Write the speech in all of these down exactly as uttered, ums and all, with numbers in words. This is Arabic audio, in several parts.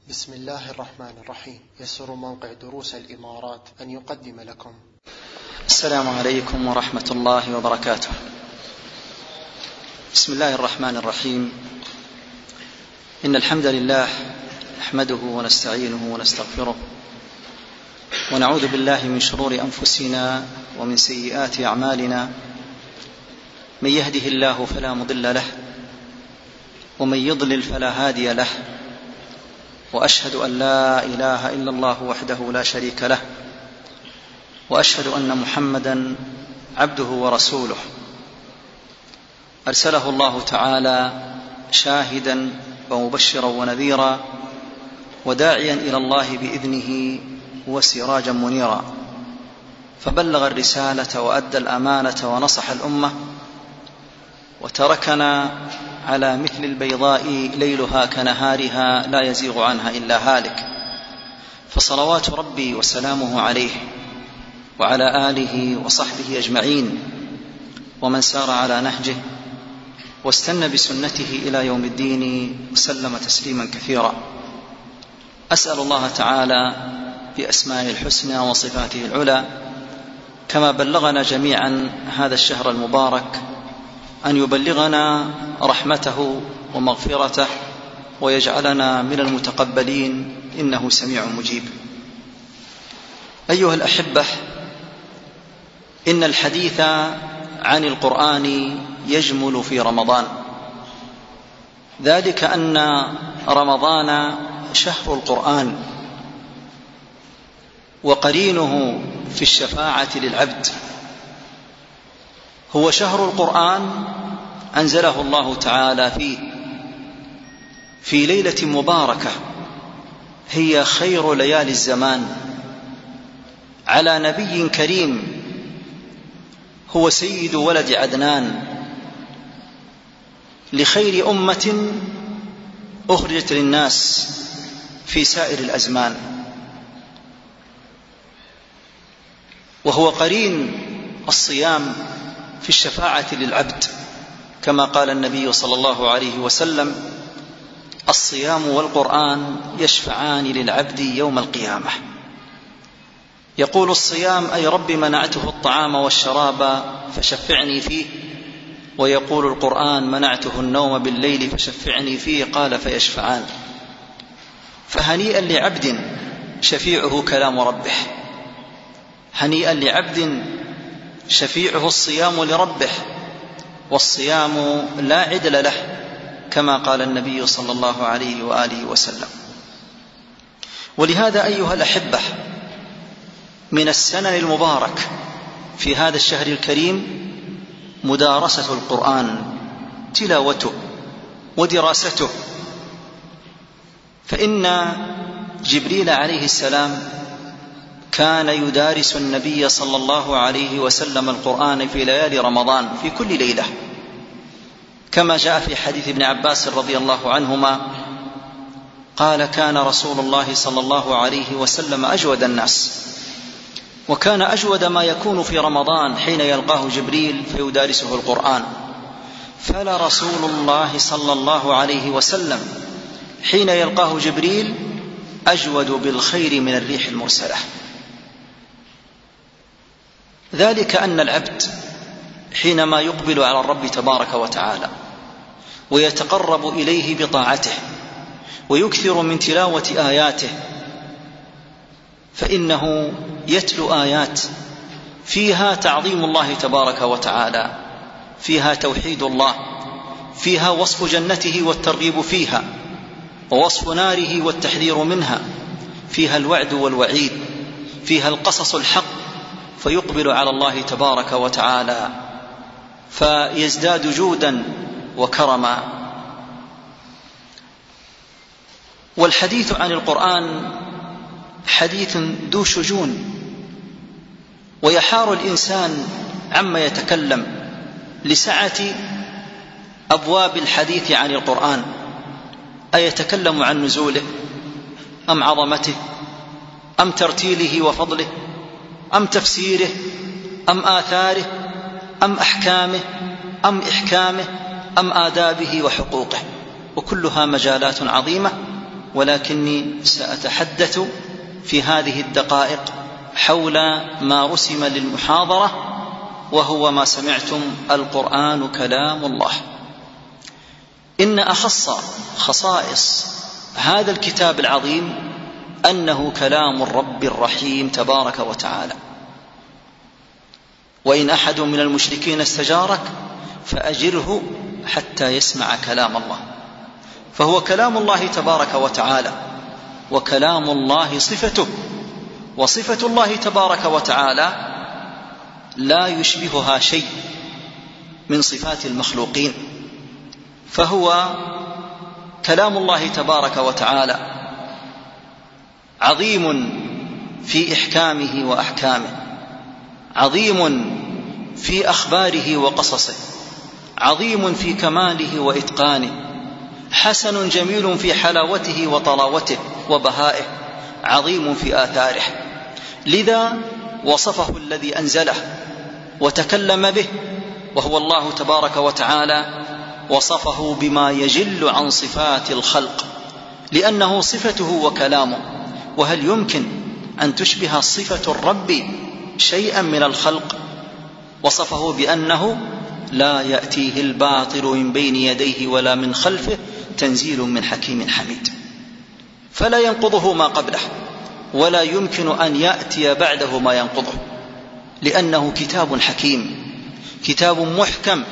بسم الله الرحمن الرحيم. يسر موقع دروس الإمارات أن يقدم لكم. السلام عليكم ورحمة الله وبركاته. بسم الله الرحمن الرحيم. إن الحمد لله نحمده ونستعينه ونستغفره ونعوذ بالله من شرور أنفسنا ومن سيئات أعمالنا. من يهده الله فلا مضل له ومن يضلل فلا هادي له، وأشهد أن لا إله إلا الله وحده لا شريك له، وأشهد أن محمدا عبده ورسوله أرسله الله تعالى شاهدا ومبشرا ونذيرا وداعيا إلى الله بإذنه وسراجا منيرا، فبلغ الرسالة وأدى الأمانة ونصح الأمة، وتركنا على مثل البيضاء ليلها كنهارها لا يزيغ عنها إلا هالك، فصلوات ربي وسلامه عليه وعلى آله وصحبه أجمعين ومن سار على نهجه واستنى بسنته إلى يوم الدين وسلم تسليما كثيرا. أسأل الله تعالى بأسمائه الحسنى وصفاته العلى كما بلغنا جميعا هذا الشهر المبارك أن يبلغنا رحمته ومغفرته ويجعلنا من المتقبلين، إنه سميع مجيب. أيها الأحبة، إن الحديث عن القرآن يجمل في رمضان، ذلك أن رمضان شهر القرآن وقرينه في الشفاعة للعبد. هو شهر القرآن أنزله الله تعالى فيه في ليلة مباركة هي خير ليالي الزمان، على نبي كريم هو سيد ولد عدنان، لخير أمة أخرجت للناس في سائر الأزمان، وهو قرين الصيام في الشفاعة للعبد، كما قال النبي صلى الله عليه وسلم: الصيام والقرآن يشفعان للعبد يوم القيامة. يقول الصيام: أي رب منعته الطعام والشراب فشفعني فيه، ويقول القرآن: منعته النوم بالليل فشفعني فيه، قال: فيشفعان. فهنيئا لعبد شفيعه كلام ربه، هنيئا لعبد شفيعه الصيام لربه، والصيام لا عدل له، كما قال النبي صلى الله عليه وآله وسلم. ولهذا أيها الأحبة، من السنن المبارك في هذا الشهر الكريم مدارسة القرآن، تلاوته ودراسته، فإن جبريل عليه السلام كان يدارس النبي صلى الله عليه وسلم القرآن في ليالي رمضان في كل ليلة، كما جاء في حديث ابن عباس رضي الله عنهما قال: كان رسول الله صلى الله عليه وسلم أجود الناس، وكان أجود ما يكون في رمضان حين يلقاه جبريل فيدارسه القرآن، فلرسول الله صلى الله عليه وسلم حين يلقاه جبريل أجود بالخير من الريح المرسلة. ذلك أن العبد حينما يقبل على الرب تبارك وتعالى ويتقرب إليه بطاعته ويكثر من تلاوة آياته، فإنه يتلو آيات فيها تعظيم الله تبارك وتعالى، فيها توحيد الله، فيها وصف جنته والترغيب فيها، ووصف ناره والتحذير منها، فيها الوعد والوعيد، فيها القصص الحق، فيقبل على الله تبارك وتعالى فيزداد جودا وكرما. والحديث عن القرآن حديث ذو شجون، ويحار الإنسان عما يتكلم لسعة أبواب الحديث عن القرآن. أيتكلم عن نزوله أم عظمته أم ترتيله وفضله أم تفسيره أم آثاره أم أحكامه أم إحكامه أم آدابه وحقوقه؟ وكلها مجالات عظيمة ولكني سأتحدث في هذه الدقائق حول ما رسم للمحاضرة، وهو ما سمعتم: القرآن كلام الله. إن أخص خصائص هذا الكتاب العظيم أنه كلام الرب الرحيم تبارك وتعالى. وإن أحد من المشركين استجارك فأجره حتى يسمع كلام الله. فهو كلام الله تبارك وتعالى، وكلام الله صفته، وصفة الله تبارك وتعالى لا يشبهها شيء من صفات المخلوقين. فهو كلام الله تبارك وتعالى عظيم في إحكامه وأحكامه، عظيم في أخباره وقصصه، عظيم في كماله وإتقانه، حسن جميل في حلاوته وطلاوته وبهائه، عظيم في آثاره. لذا وصفه الذي أنزله وتكلم به، وهو الله تبارك وتعالى، وصفه بما يجل عن صفات الخلق، لأنه صفته وكلامه. وهل يمكن أن تشبه صفة الرب شيئا من الخلق؟ وصفه بأنه لا يأتيه الباطل من بين يديه ولا من خلفه، تنزيل من حكيم حميد. فلا ينقضه ما قبله، ولا يمكن أن يأتي بعده ما ينقضه، لأنه كتاب حكيم، كتاب محكم.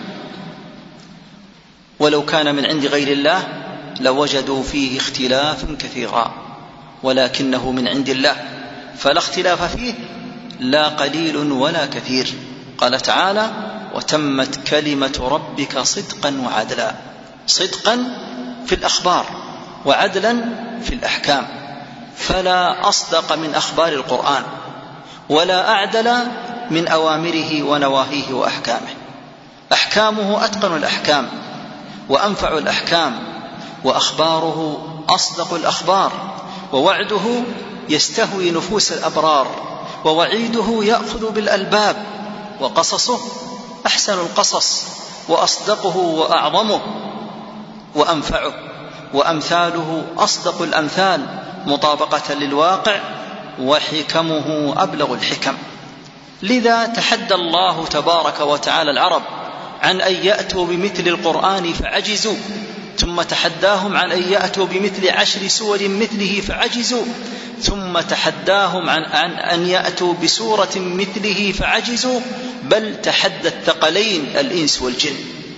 ولو كان من عند غير الله لوجدوا فيه اختلافا كثيرا، ولكنه من عند الله فلا اختلاف فيه، لا قليل ولا كثير. قال تعالى: وتمت كلمة ربك صدقا وعدلا. صدقا في الأخبار وعدلا في الأحكام، فلا أصدق من أخبار القرآن، ولا أعدل من أوامره ونواهيه وأحكامه. أحكامه أتقن الأحكام وأنفع الأحكام، وأخباره أصدق الأخبار، ووعده يستهوي نفوس الأبرار، ووعيده يأخذ بالألباب، وقصصه أحسن القصص، وأصدقه وأعظمه وأنفعه، وأمثاله أصدق الأمثال مطابقة للواقع، وحكمه أبلغ الحكم. لذا تحدى الله تبارك وتعالى العرب عن أن يأتوا بمثل القرآن فعجزوا، ثم تحداهم عن أن يأتوا بمثل عشر سور مثله فعجزوا، ثم تحداهم عن أن يأتوا بسورة مثله فعجزوا، بل تحدى الثقلين الإنس والجن.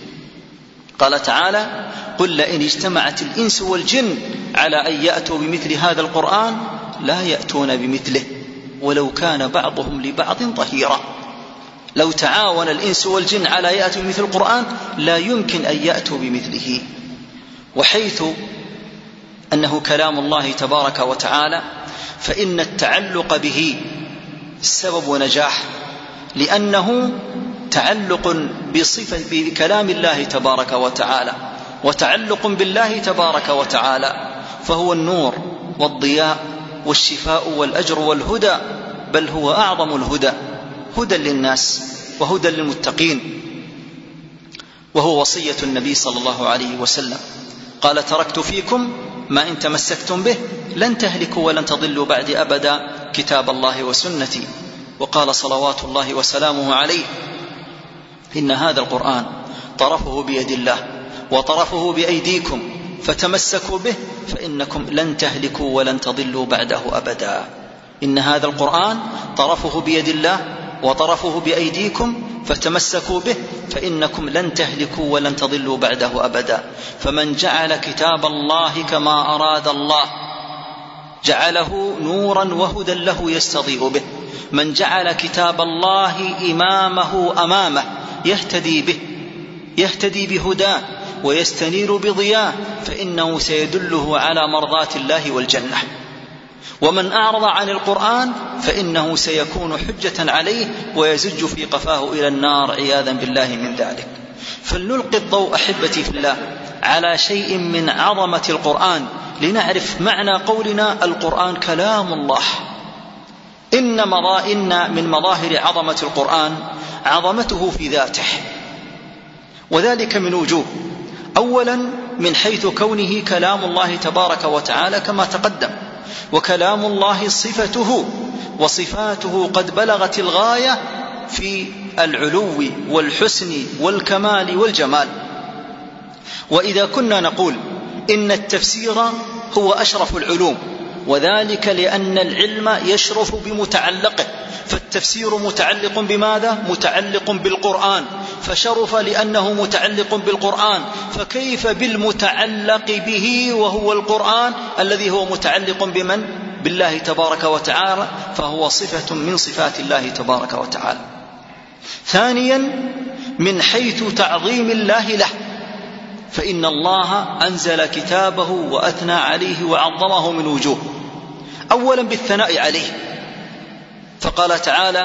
قال تعالى: قل لئن اجتمعت الإنس والجن على أن يأتوا بمثل هذا القرآن لا يأتون بمثله ولو كان بعضهم لبعض ظهيرا. لو تعاون الإنس والجن على يأتوا بمثل القرآن لا يمكن أن يأتوا بمثله. وحيث أنه كلام الله تبارك وتعالى، فإن التعلق به سبب نجاح، لأنه تعلق بصفة بكلام الله تبارك وتعالى، وتعلق بالله تبارك وتعالى، فهو النور والضياء والشفاء والأجر والهدى، بل هو أعظم الهدى، هدى للناس وهدى للمتقين، وهو وصية النبي صلى الله عليه وسلم. قال: تركت فيكم ما إن تمسكتم به لن تهلكوا ولن تضلوا بعد أبدا، كتاب الله وسنتي. وقال صلوات الله وسلامه عليه: إن هذا القرآن طرفه بيد الله وطرفه بأيديكم، فتمسكوا به فإنكم لن تهلكوا ولن تضلوا بعده أبدا. إن هذا القرآن طرفه بيد الله وطرفه بأيديكم، فتمسكوا به فإنكم لن تهلكوا ولن تضلوا بعده أبدا. فمن جعل كتاب الله كما أراد الله جعله نورا وهدى له يستضيء به. من جعل كتاب الله إمامه أمامه يهتدي به، يهتدي بهداه ويستنير بضياه، فإنه سيدله على مرضات الله والجنة. ومن أعرض عن القرآن فإنه سيكون حجة عليه ويزج في قفاه إلى النار عياذا بالله من ذلك. فلنلقي الضوء أحبتي في الله على شيء من عظمة القرآن، لنعرف معنى قولنا القرآن كلام الله. إن, إن من مظاهر عظمة القرآن عظمته في ذاته، وذلك من وجوه. أولا من حيث كونه كلام الله تبارك وتعالى كما تقدم، وكلام الله صفته، وصفاته قد بلغت الغاية في العلو والحسن والكمال والجمال. وإذا كنا نقول إن التفسير هو أشرف العلوم، وذلك لأن العلم يشرف بمتعلقه، فالتفسير متعلق بماذا؟ متعلق بالقرآن، فشرف لأنه متعلق بالقرآن، فكيف بالمتعلق به وهو القرآن الذي هو متعلق بمن؟ بالله تبارك وتعالى، فهو صفة من صفات الله تبارك وتعالى. ثانيا من حيث تعظيم الله له، فإن الله أنزل كتابه وأثنى عليه وعظمه من وجوه. أولا بالثناء عليه، فقال تعالى: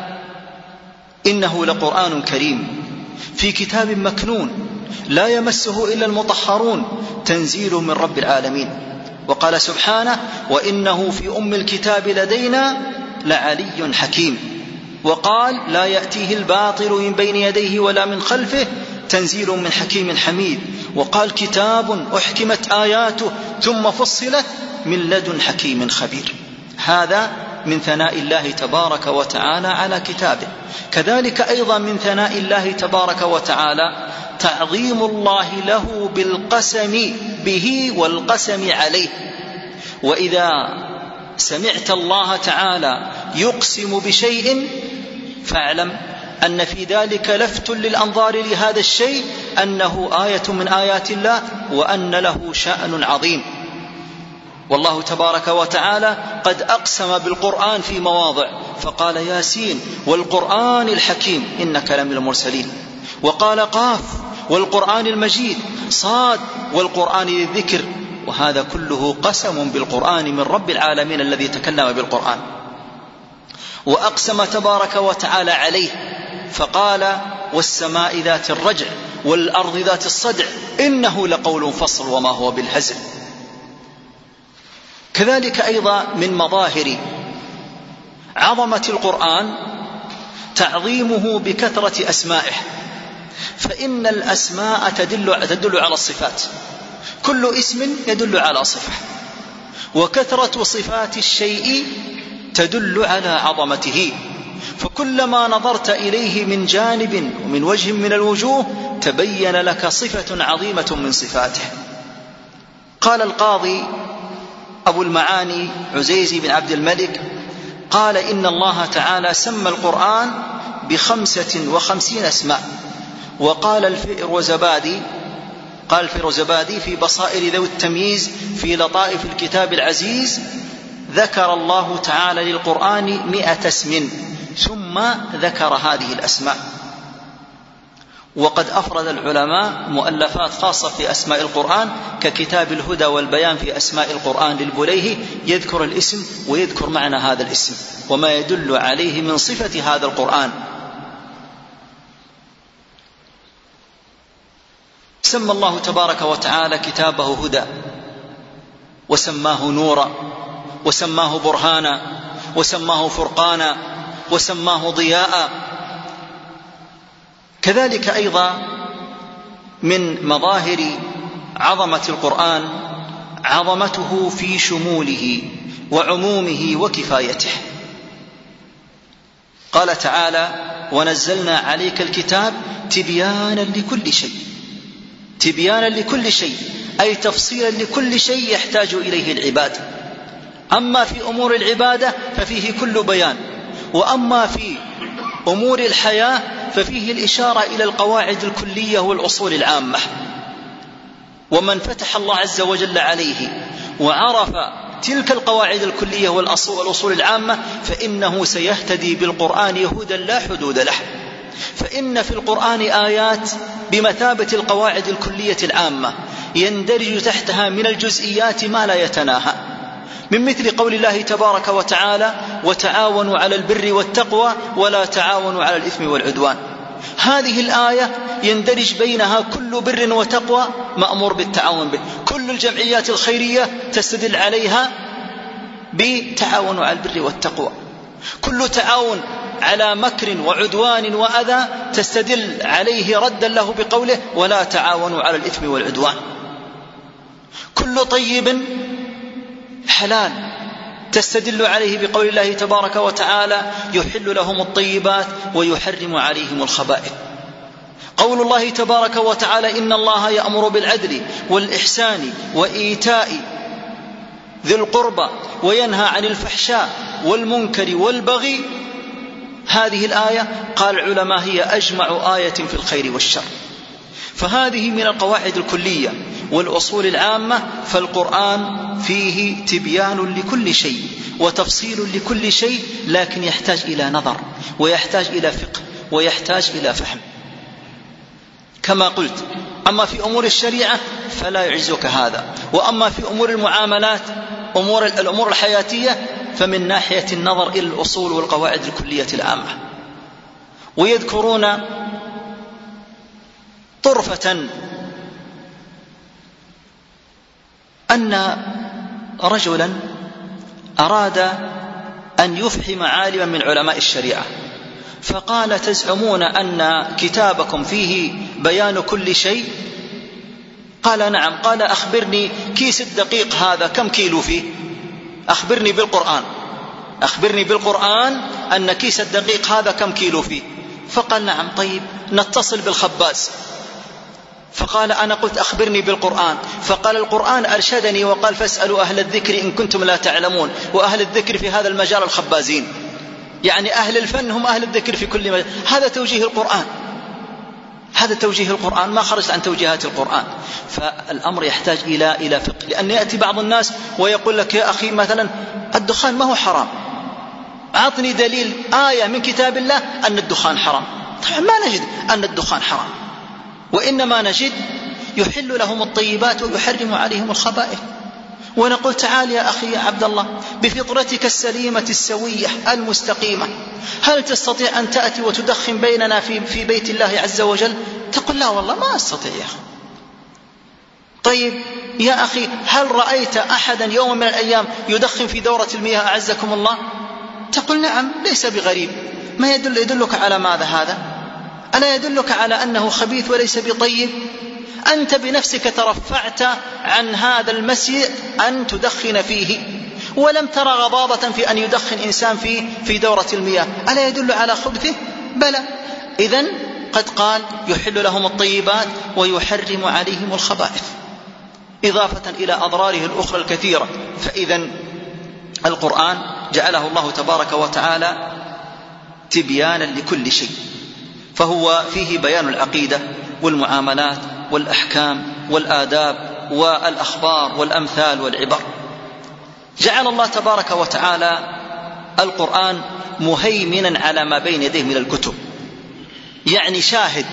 إنه لقرآن كريم في كتاب مكنون لا يمسه إلا المطهرون تنزيل من رب العالمين. وقال سبحانه: وإنه في أم الكتاب لدينا لعلي حكيم. وقال: لا يأتيه الباطل من بين يديه ولا من خلفه تنزيل من حكيم حميد. وقال: كتاب أحكمت آياته ثم فصلت من لدن حكيم خبير. هذا من ثناء الله تبارك وتعالى على كتابه. كذلك أيضا من ثناء الله تبارك وتعالى تعظيم الله له بالقسم به والقسم عليه. وإذا سمعت الله تعالى يقسم بشيء فاعلم أن في ذلك لفت للأنظار لهذا الشيء أنه آية من آيات الله، وأن له شأن عظيم. والله تبارك وتعالى قد أقسم بالقرآن في مواضع، فقال: ياسين والقرآن الحكيم إنك لمن المرسلين. وقال: قاف والقرآن المجيد، صاد والقرآن للذكر. وهذا كله قسم بالقرآن من رب العالمين الذي تكلم بالقرآن. وأقسم تبارك وتعالى عليه فقال: والسماء ذات الرجع والأرض ذات الصدع إنه لقول فصل وما هو بالهزل. كذلك أيضا من مظاهر عظمة القرآن تعظيمه بكثرة أسمائه، فإن الأسماء تدل, تدل على الصفات، كل اسم يدل على صفة، وكثرة صفات الشيء تدل على عظمته، فكلما نظرت إليه من جانب ومن وجه من الوجوه تبين لك صفة عظيمة من صفاته. قال القاضي أبو المعاني عزيزي بن عبد الملك قال: إن الله تعالى سمى القرآن بخمسة وخمسين اسماء. وقال الفيروزبادي قال الفيروزبادي في بصائر ذوي التمييز في لطائف الكتاب العزيز: ذكر الله تعالى للقرآن مئة اسم ثم ذكر هذه الأسماء. وقد أفرد العلماء مؤلفات خاصة في أسماء القرآن ككتاب الهدى والبيان في أسماء القرآن للبليهي، يذكر الاسم ويذكر معنى هذا الاسم وما يدل عليه من صفة هذا القرآن. سمى الله تبارك وتعالى كتابه هدى، وسماه نورا، وسماه برهانا، وسماه فرقانا، وسماه ضياء. كذلك أيضا من مظاهر عظمة القرآن عظمته في شموله وعمومه وكفايته. قال تعالى: ونزلنا عليك الكتاب تبيانا لكل شيء. تبيانا لكل شيء أي تفصيلا لكل شيء يحتاج إليه العباد. أما في أمور العبادة ففيه كل بيان، وأما في أمور الحياة ففيه الإشارة إلى القواعد الكلية والأصول العامة. ومن فتح الله عز وجل عليه وعرف تلك القواعد الكلية والأصول العامة فإنه سيهتدي بالقرآن هدى لا حدود له. فإن في القرآن آيات بمثابة القواعد الكلية العامة يندرج تحتها من الجزئيات ما لا يتناهى، من مثل قول الله تبارك وتعالى: وتعاونوا على البر والتقوى ولا تعاونوا على الإثم والعدوان. هذه الآية يندرج بينها كل بر وتقوى مأمور بالتعاون به، كل الجمعيات الخيرية تستدل عليها بتعاونوا على البر والتقوى، كل تعاون على مكر وعدوان وأذى تستدل عليه ردا له بقوله: ولا تعاونوا على الإثم والعدوان. كل طيب حلال، تستدل عليه بقول الله تبارك وتعالى يحل لهم الطيبات ويحرم عليهم الخبائث. قول الله تبارك وتعالى إن الله يأمر بالعدل والإحسان وإيتاء ذي القربى وينهى عن الفحشاء والمنكر والبغي، هذه الآية قال العلماء هي أجمع آية في الخير والشر. فهذه من القواعد الكلية والأصول العامة. فالقرآن فيه تبيان لكل شيء وتفصيل لكل شيء، لكن يحتاج إلى نظر ويحتاج إلى فقه ويحتاج إلى فهم. كما قلت، أما في أمور الشريعة فلا يعجزك هذا، وأما في أمور المعاملات أمور الأمور الحياتية فمن ناحية النظر إلى الأصول والقواعد الكلية العامة. ويذكرون طرفة أن رجلا أراد أن يفحم عالما من علماء الشريعة، فقال تزعمون أن كتابكم فيه بيان كل شيء؟ قال نعم. قال أخبرني كيس الدقيق هذا كم كيلو فيه؟ أخبرني بالقرآن أخبرني بالقرآن أن كيس الدقيق هذا كم كيلو فيه. فقال نعم. طيب نتصل بالخباز. فقال أنا قلت أخبرني بالقرآن. فقال القرآن أرشدني وقال فاسألوا أهل الذكر إن كنتم لا تعلمون، وأهل الذكر في هذا المجال الخبازين، يعني أهل الفن هم أهل الذكر في كل مجال. هذا توجيه القرآن، هذا توجيه القرآن، ما خرجت عن توجيهات القرآن. فالأمر يحتاج إلى إلى فقه، لأن يأتي بعض الناس ويقول لك يا أخي مثلا الدخان ما هو حرام، أعطني دليل آية من كتاب الله أن الدخان حرام. طبعا ما نجد أن الدخان حرام، وإنما نجد يحل لهم الطيبات ويحرم عليهم الخبائث. ونقول تعال يا أخي يا عبد الله بفطرتك السليمة السوية المستقيمة، هل تستطيع أن تأتي وتدخن بيننا في, في بيت الله عز وجل؟ تقول لا والله ما أستطيع يا أخي. طيب يا أخي هل رأيت أحدا يوم من الأيام يدخن في دورة المياه أعزكم الله؟ تقول نعم ليس بغريب. ما يدل يدلك على ماذا هذا؟ ألا يدلك على أنه خبيث وليس بطيب؟ أنت بنفسك ترفعت عن هذا المسجد أن تدخن فيه، ولم ترى غضاضة في أن يدخن إنسان في في دورة المياه. ألا يدل على خبثه؟ بلى. إذن قد قال يحل لهم الطيبات ويحرم عليهم الخبائث، إضافة إلى أضراره الأخرى الكثيرة. فإذن القرآن جعله الله تبارك وتعالى تبيانا لكل شيء، فهو فيه بيان العقيدة والمعاملات والأحكام والآداب والأخبار والأمثال والعبر. جعل الله تبارك وتعالى القرآن مهيمنا على ما بين يديه من الكتب، يعني شاهد.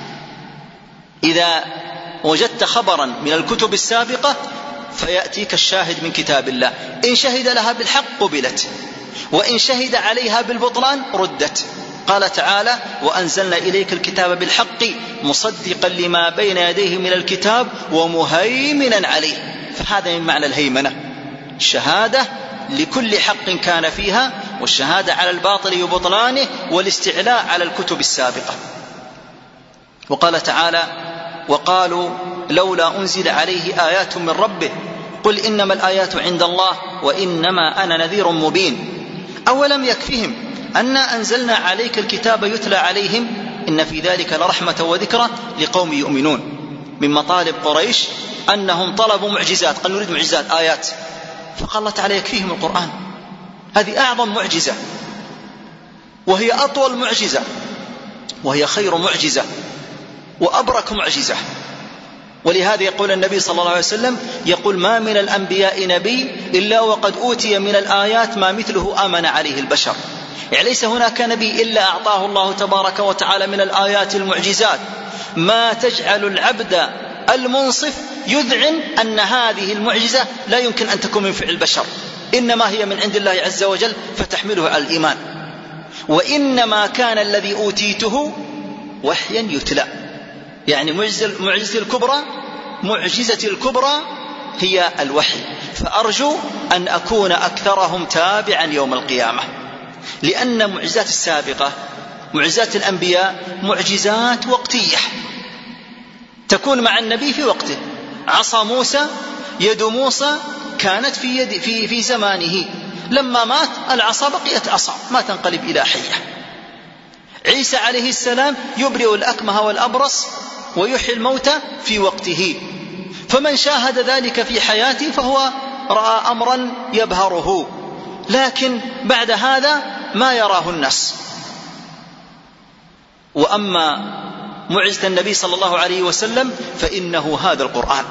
إذا وجدت خبرا من الكتب السابقة فيأتيك الشاهد من كتاب الله، إن شهد لها بالحق قبلت، وإن شهد عليها بالبطلان ردت. قال تعالى وأنزلنا إليك الكتاب بالحق مصدقا لما بين يديه من الكتاب ومهيمنا عليه. فهذا من معنى الهيمنة، الشهادة لكل حق كان فيها، والشهادة على الباطل وبطلانه، والاستعلاء على الكتب السابقة. وقال تعالى وقالوا لولا أنزل عليه آيات من ربه قل إنما الآيات عند الله وإنما أنا نذير مبين. أولم يكفهم أنا أنزلنا عليك الكتاب يتلى عليهم إن في ذلك لرحمة وذكرى لقوم يؤمنون. من مطالب قريش أنهم طلبوا معجزات، قالوا نريد معجزات آيات، فقال الله تعالى يكفيهم القرآن. هذه أعظم معجزة، وهي أطول معجزة، وهي خير معجزة وأبرك معجزة. ولهذا يقول النبي صلى الله عليه وسلم يقول ما من الأنبياء نبي إلا وقد أوتي من الآيات ما مثله آمن عليه البشر. يعني ليس هناك نبي إلا أعطاه الله تبارك وتعالى من الآيات المعجزات ما تجعل العبد المنصف يذعن أن هذه المعجزة لا يمكن أن تكون من فعل البشر، إنما هي من عند الله عز وجل فتحمله على الإيمان. وإنما كان الذي أوتيته وحيا يتلى، يعني معجزة الكبرى معجزة الكبرى هي الوحي. فأرجو أن أكون أكثرهم تابعا يوم القيامة، لأن معجزات السابقة معجزات الأنبياء معجزات وقتية تكون مع النبي في وقته. عصا موسى يد موسى كانت في, يد في, في زمانه، لما مات العصا بقيت عصا ما تنقلب إلى حية. عيسى عليه السلام يبرئ الأكمه والأبرص ويحيي الموتى في وقته، فمن شاهد ذلك في حياته فهو رأى أمرا يبهره، لكن بعد هذا ما يراه الناس. وأما معجزة النبي صلى الله عليه وسلم فإنه هذا القرآن.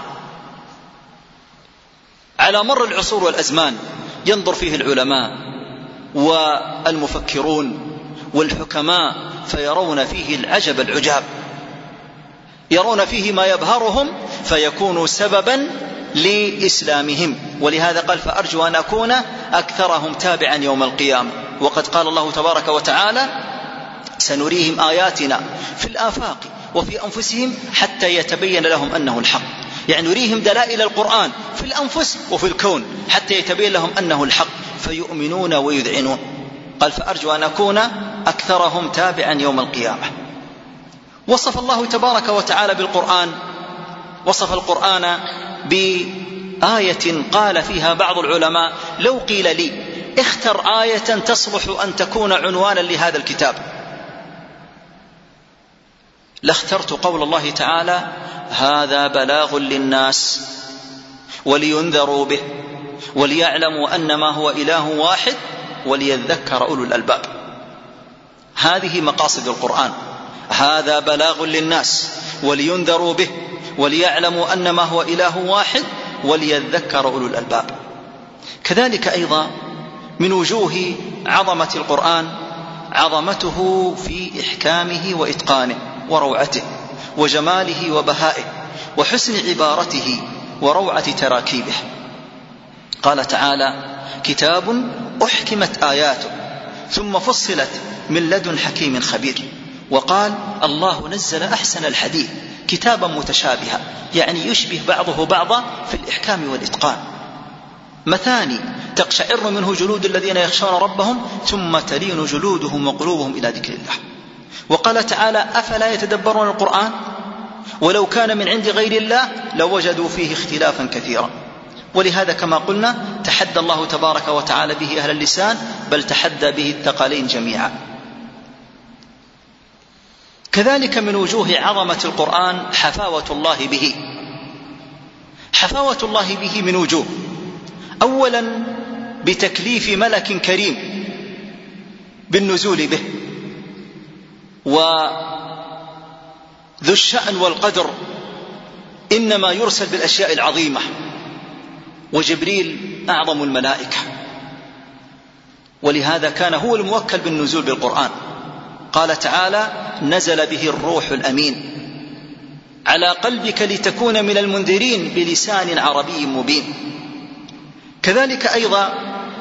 على مر العصور والأزمان ينظر فيه العلماء والمفكرون والحكماء فيرون فيه العجب العجاب، يرون فيه ما يبهرهم فيكون سببا لإسلامهم. ولهذا قال فأرجو أن أكون أكثرهم تابعا يوم القيامة. وقد قال الله تبارك وتعالى سنريهم آياتنا في الآفاق وفي أنفسهم حتى يتبين لهم أنه الحق، يعني نريهم دلائل القرآن في الأنفس وفي الكون حتى يتبين لهم أنه الحق فيؤمنون ويذعنون. قال فأرجو أن أكون أكثرهم تابعا يوم القيامة. وصف الله تبارك وتعالى بالقرآن، وصف القرآن بآية قال فيها بعض العلماء لو قيل لي اختر آية تصلح أن تكون عنوانا لهذا الكتاب لاخترت قول الله تعالى هذا بلاغ للناس ولينذروا به وليعلموا أنما هو إله واحد وليذكر أولو الألباب. هذه مقاصد القرآن، هذا بلاغ للناس ولينذروا به وليعلموا أنما هو إله واحد وليذكر أولو الألباب. كذلك أيضا من وجوه عظمة القرآن عظمته في إحكامه وإتقانه وروعته وجماله وبهائه وحسن عبارته وروعة تراكيبه. قال تعالى كتاب أحكمت آياته ثم فصلت من لدن حكيم خبير. وقال الله نزل أحسن الحديث كتابا متشابها، يعني يشبه بعضه بعضا في الإحكام والإتقان. مثاني تقشعر منه جلود الذين يخشون ربهم ثم تلين جلودهم وقلوبهم إلى ذكر الله. وقال تعالى أفلا يتدبرون القرآن ولو كان من عند غير الله لوجدوا فيه اختلافا كثيرا. ولهذا كما قلنا تحدى الله تبارك وتعالى به أهل اللسان، بل تحدى به الثقلين جميعا. كذلك من وجوه عظمة القرآن حفاوة الله به. حفاوة الله به من وجوه: أولا بتكليف ملك كريم بالنزول به، وذو الشأن والقدر إنما يرسل بالأشياء العظيمة، وجبريل أعظم الملائكة، ولهذا كان هو الموكل بالنزول بالقرآن. قال تعالى نزل به الروح الأمين على قلبك لتكون من المنذرين بلسان عربي مبين. كذلك أيضا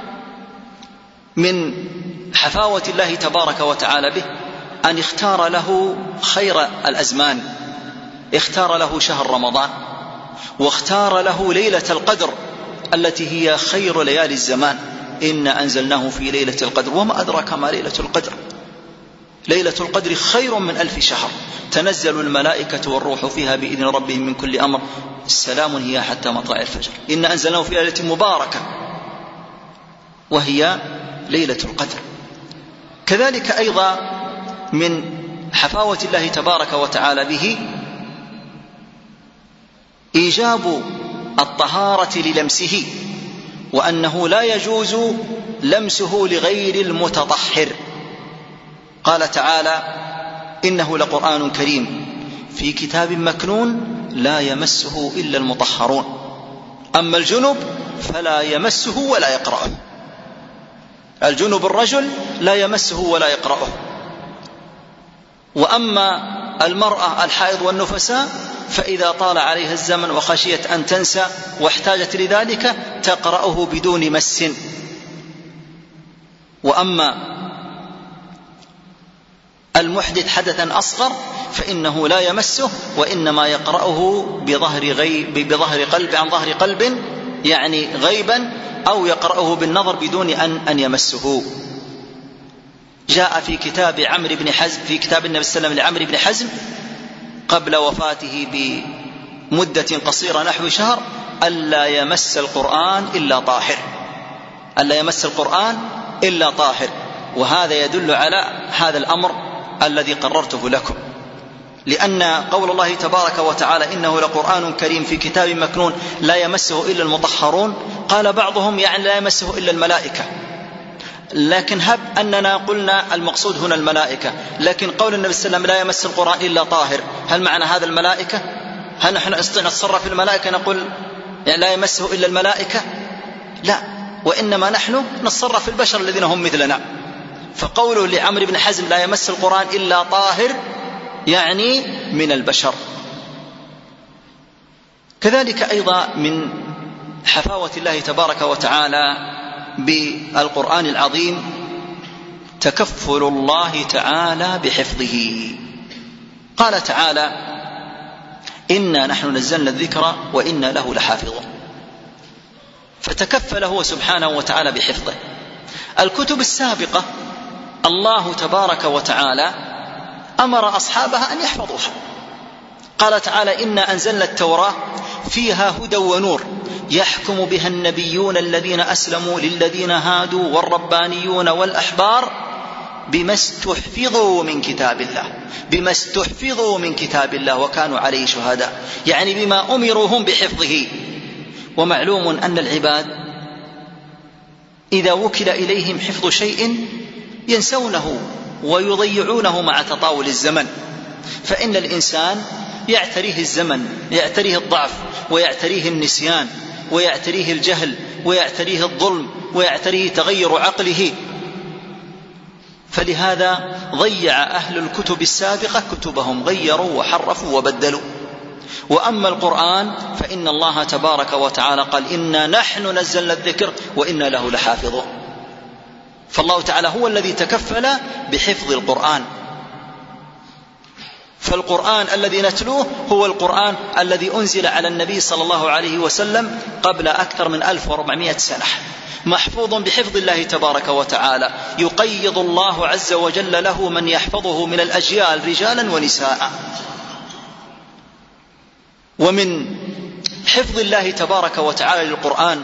من حفاوة الله تبارك وتعالى به أن اختار له خير الأزمان، اختار له شهر رمضان، واختار له ليلة القدر التي هي خير ليالي الزمان. إنا أنزلناه في ليلة القدر وما أدراك ما ليلة القدر. ليلة القدر خير من ألف شهر، تنزل الملائكة والروح فيها بإذن ربهم من كل أمر، السلام هي حتى مطلع الفجر. إنا أنزلناه في ليلة مباركة وهي ليلة القدر. كذلك أيضا من حفاوة الله تبارك وتعالى به إيجاب الطهارة للمسه، وأنه لا يجوز لمسه لغير المتطهر. قال تعالى إنه لقرآن كريم في كتاب مكنون لا يمسه إلا المطهرون. أما الجنب فلا يمسه ولا يقرأه. الجنب الرجل لا يمسه ولا يقرأه. وأما المرأة الحائض والنفساء فإذا طال عليها الزمن وخشيت أن تنسى واحتاجت لذلك تقرأه بدون مس. وأما المحدث حدثا أصغر فإنه لا يمسه، وإنما يقرأه بظهر, غيب بظهر قلب عن ظهر قلب، يعني غيبا، أو يقرأه بالنظر بدون أن, أن يمسه. جاء في كتاب عمرو بن حزم في كتاب النبي صلى الله عليه وسلم لعمرو بن حزم قبل وفاته بمدة قصيرة نحو شهر ألا يمس القرآن إلا طاهر، ألا يمس القرآن إلا طاهر. وهذا يدل على هذا الأمر الذي قررته لكم، لأن قول الله تبارك وتعالى إنه لقرآن كريم في كتاب مكنون لا يمسه إلا المطهرون، قال بعضهم يعني لا يمسه إلا الملائكة، لكن هب أننا قلنا المقصود هنا الملائكة، لكن قول النبي صلى الله عليه وسلم لا يمس القرآن إلا طاهر، هل معنى هذا الملائكة؟ هل نحن نتصرف في الملائكة نقول يعني لا يمسه إلا الملائكة؟ لا، وإنما نحن نتصرف في البشر الذين هم مثلنا. فقوله لعمرو بن حزم لا يمس القرآن إلا طاهر يعني من البشر. كذلك أيضا من حفاوة الله تبارك وتعالى بالقرآن العظيم تكفل الله تعالى بحفظه. قال تعالى إنا نحن نزلنا الذكر وإنا له لحافظون، فتكفل هو سبحانه وتعالى بحفظه. الكتب السابقة الله تبارك وتعالى أمر أصحابها أن يحفظوها، قال تعالى إنا أنزلنا التوراة فيها هدى ونور يحكم بها النبيون الذين أسلموا للذين هادوا والربانيون والأحبار بما استحفظوا من كتاب الله، بما استحفظوا من كتاب الله وكانوا عليه شهداء، يعني بما أمروا هم بحفظه. ومعلوم أن العباد إذا وكل إليهم حفظ شيء ينسونه ويضيعونه مع تطاول الزمن، فإن الإنسان يعتريه الزمن، يعتريه الضعف، ويعتريه النسيان، ويعتريه الجهل، ويعتريه الظلم، ويعتريه تغير عقله. فلهذا ضيع أهل الكتب السابقة كتبهم، غيروا وحرفوا وبدلوا. وأما القرآن فإن الله تبارك وتعالى قال إنا نحن نزلنا الذكر وإنا له لحافظون، فالله تعالى هو الذي تكفل بحفظ القرآن. فالقرآن الذي نتلوه هو القرآن الذي أنزل على النبي صلى الله عليه وسلم قبل أكثر من ألف وأربعمائة سنة، محفوظ بحفظ الله تبارك وتعالى، يقيض الله عز وجل له من يحفظه من الأجيال رجالا ونساء. ومن حفظ الله تبارك وتعالى للقرآن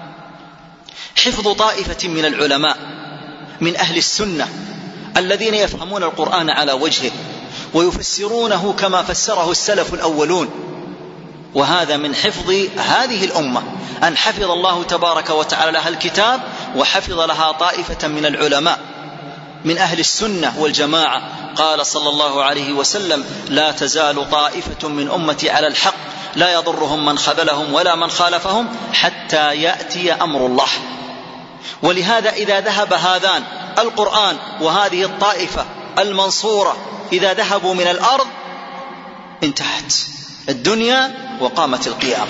حفظ طائفة من العلماء من أهل السنة الذين يفهمون القرآن على وجهه ويفسرونه كما فسره السلف الأولون. وهذا من حفظ هذه الأمة، أن حفظ الله تبارك وتعالى لها الكتاب وحفظ لها طائفة من العلماء من أهل السنة والجماعة. قال صلى الله عليه وسلم لا تزال طائفة من أمتي على الحق لا يضرهم من خذلهم ولا من خالفهم حتى يأتي أمر الله. ولهذا إذا ذهب هذان القرآن وهذه الطائفة المنصورة إذا ذهبوا من الأرض انتهت الدنيا وقامت القيامة.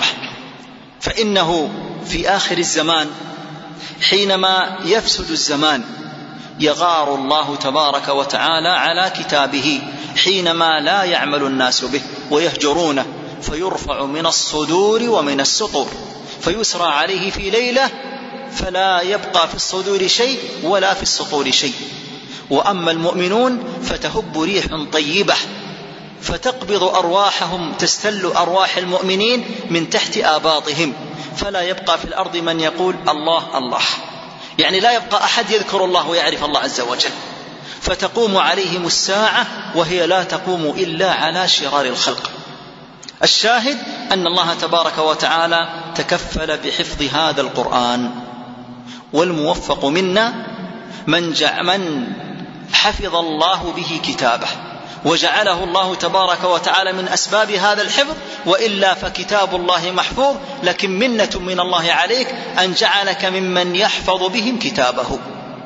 فإنه في آخر الزمان حينما يفسد الزمان يغار الله تبارك وتعالى على كتابه حينما لا يعمل الناس به ويهجرونه، فيرفع من الصدور ومن السطور فيسرى عليه في ليلة فلا يبقى في الصدور شيء ولا في السطور شيء. وأما المؤمنون فتهب ريح طيبة فتقبض أرواحهم، تستل أرواح المؤمنين من تحت آباطهم، فلا يبقى في الأرض من يقول الله الله، يعني لا يبقى أحد يذكر الله ويعرف الله عز وجل. فتقوم عليهم الساعة وهي لا تقوم إلا على شرار الخلق. الشاهد أن الله تبارك وتعالى تكفل بحفظ هذا القرآن، والموفق منا من جع من حفظ الله به كتابه وجعله الله تبارك وتعالى من أسباب هذا الحفظ، وإلا فكتاب الله محفوظ، لكن منة من الله عليك أن جعلك ممن يحفظ بهم كتابه.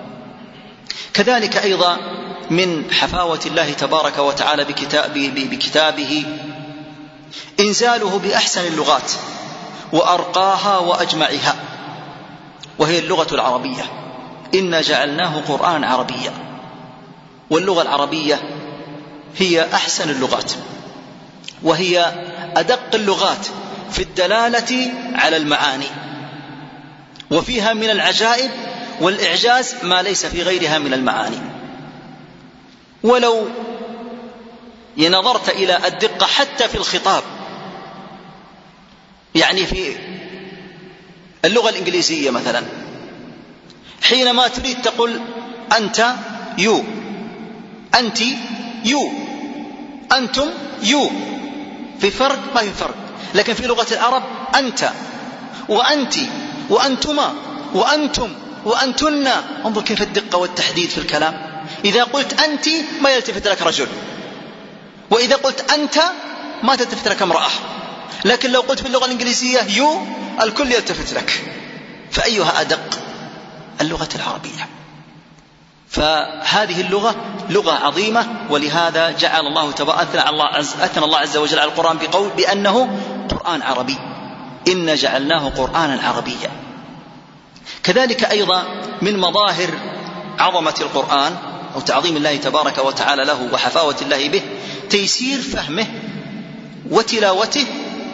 كذلك أيضا من حفاوة الله تبارك وتعالى بكتابه إنزاله بأحسن اللغات وأرقاها وأجمعها، وهي اللغة العربية. إنا جعلناه قرآن عربيا، واللغة العربية هي أحسن اللغات، وهي أدق اللغات في الدلالة على المعاني، وفيها من العجائب والإعجاز ما ليس في غيرها من المعاني. ولو نظرت إلى الدقة حتى في الخطاب، يعني في اللغة الإنجليزية مثلا، حينما تريد تقول أنت يو، أنت يو، أنتم يو، في فرق؟ ما في فرق. لكن في لغة العرب أنت وأنت وأنتما وأنتم وأنتن. انظر كيف الدقة والتحديد في الكلام. إذا قلت أنت ما يلتفت لك رجل، وإذا قلت أنت ما تلتفت لك امرأة. لكن لو قلت في اللغة الإنجليزية يو الكل يلتفت لك. فأيها أدق؟ اللغة العربية. فهذه اللغة لغة عظيمة، ولهذا جعل الله تبارك أثنى الله عز وجل على القرآن بقول بأنه قرآن عربي، إن جعلناه قرآنا عربيا. كذلك أيضا من مظاهر عظمة القرآن أو تعظيم الله تبارك وتعالى له وحفاوة الله به تيسير فهمه وتلاوته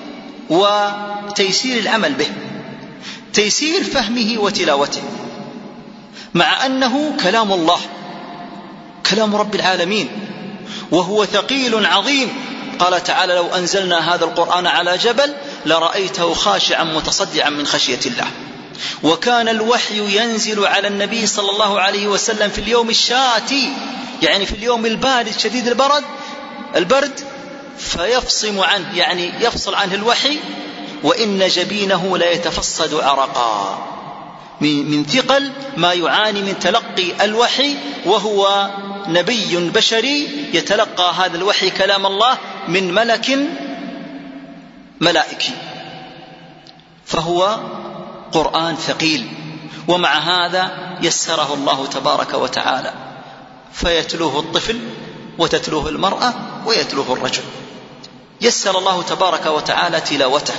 وتيسير العمل به. تيسير فهمه وتلاوته مع أنه كلام الله، كلام رب العالمين، وهو ثقيل عظيم. قال تعالى: لو أنزلنا هذا القرآن على جبل لرأيته خاشعا متصدعا من خشية الله. وكان الوحي ينزل على النبي صلى الله عليه وسلم في اليوم الشاتي، يعني في اليوم البارد شديد البرد البرد فيفصم عنه، يعني يفصل عنه الوحي، وإن جبينه لا يتفصد عرقا من ثقل ما يعاني من تلقي الوحي، وهو نبي بشري يتلقى هذا الوحي كلام الله من ملك ملائكي، فهو قرآن ثقيل. ومع هذا يسره الله تبارك وتعالى، فيتلوه الطفل وتتلوه المرأة ويتلوه الرجل. يسر الله تبارك وتعالى تلاوته،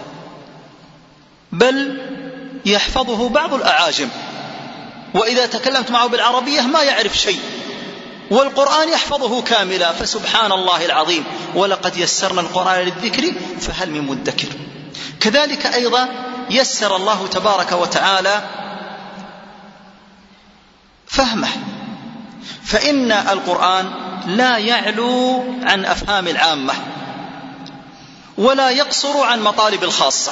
بل يحفظه بعض الأعاجم، وإذا تكلمت معه بالعربية ما يعرف شيء، والقرآن يحفظه كاملا. فسبحان الله العظيم، ولقد يسرنا القرآن للذكر فهل من مدكر. كذلك أيضا يسر الله تبارك وتعالى فهمه، فإن القرآن لا يعلو عن أفهام العامة ولا يقصر عن مطالب الخاصة.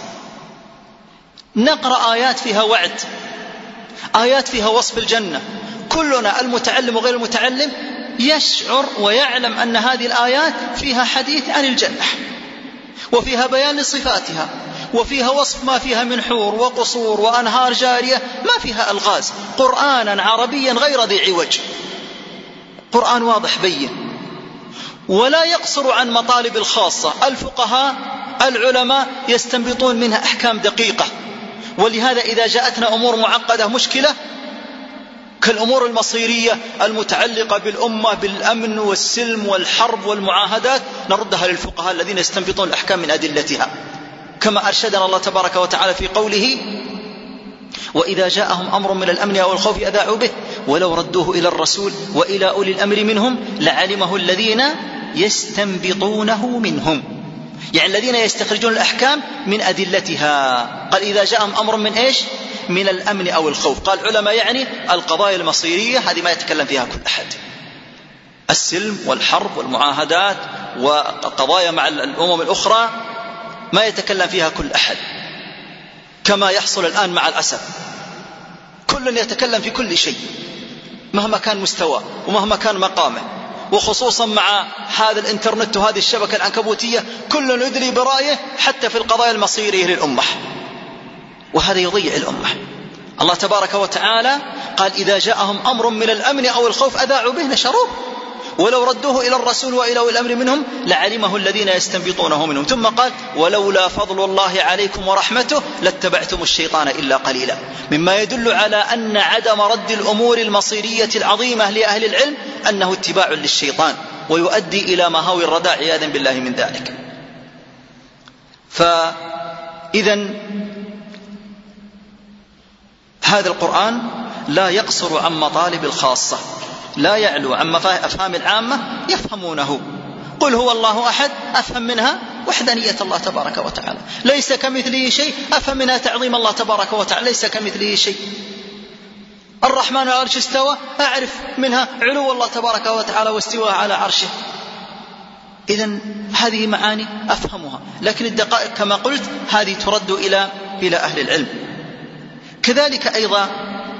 نقرأ آيات فيها وعد، آيات فيها وصف الجنة، كلنا المتعلم وغير المتعلم يشعر ويعلم أن هذه الآيات فيها حديث عن الجنة، وفيها بيان لصفاتها، وفيها وصف ما فيها من حور وقصور وأنهار جارية، ما فيها ألغاز. قرآنا عربيا غير ذي عوج، قرآن واضح بين. ولا يقصر عن مطالب الخاصة. الفقهاء العلماء يستنبطون منها أحكام دقيقة، ولهذا إذا جاءتنا أمور معقدة مشكلة كالأمور المصيرية المتعلقة بالأمة بالأمن والسلم والحرب والمعاهدات نردها للفقهاء الذين يستنبطون الأحكام من أدلتها، كما أرشدنا الله تبارك وتعالى في قوله: وإذا جاءهم أمر من الأمن أو الخوف أذاعوا به ولو ردوه إلى الرسول وإلى أولي الأمر منهم لعلمه الذين يستنبطونه منهم، يعني الذين يستخرجون الأحكام من أدلتها. قال إذا جاءهم أمر من إيش؟ من الأمن أو الخوف. قال العلماء يعني القضايا المصيرية، هذه ما يتكلم فيها كل أحد، السلم والحرب والمعاهدات وقضايا مع الأمم الأخرى ما يتكلم فيها كل أحد، كما يحصل الآن مع الأسف. كل يتكلم في كل شيء مهما كان مستوى ومهما كان مقامه، وخصوصا مع هذا الانترنت وهذه الشبكة العنكبوتية كل يدري برأيه حتى في القضايا المصيرية للأمة، وهذا يضيع الأمة. الله تبارك وتعالى قال إذا جاءهم أمر من الأمن أو الخوف أذاعوا به نشروه ولو ردوه إلى الرسول وإلى أولي الأمر منهم لعلمه الذين يستنبطونه منهم. ثم قال ولولا فضل الله عليكم ورحمته لاتبعتم الشيطان إلا قليلا، مما يدل على أن عدم رد الأمور المصيرية العظيمة لأهل العلم أنه اتباع للشيطان ويؤدي إلى مهاوي الردى عياذا بالله من ذلك. فإذن هذا القرآن لا يقصر عن مطالب الخاصة، لا يعلو عن أفهام العامة يفهمونه. قل هو الله أحد أفهم منها وحدانية الله تبارك وتعالى، ليس كمثله شيء أفهم منها تعظيم الله تبارك وتعالى، ليس كمثله شيء. الرحمن على العرش استوى أعرف منها علو الله تبارك وتعالى واستواء على عرشه. إذن هذه معاني أفهمها، لكن الدقائق كما قلت هذه ترد إلى إلى أهل العلم. كذلك أيضا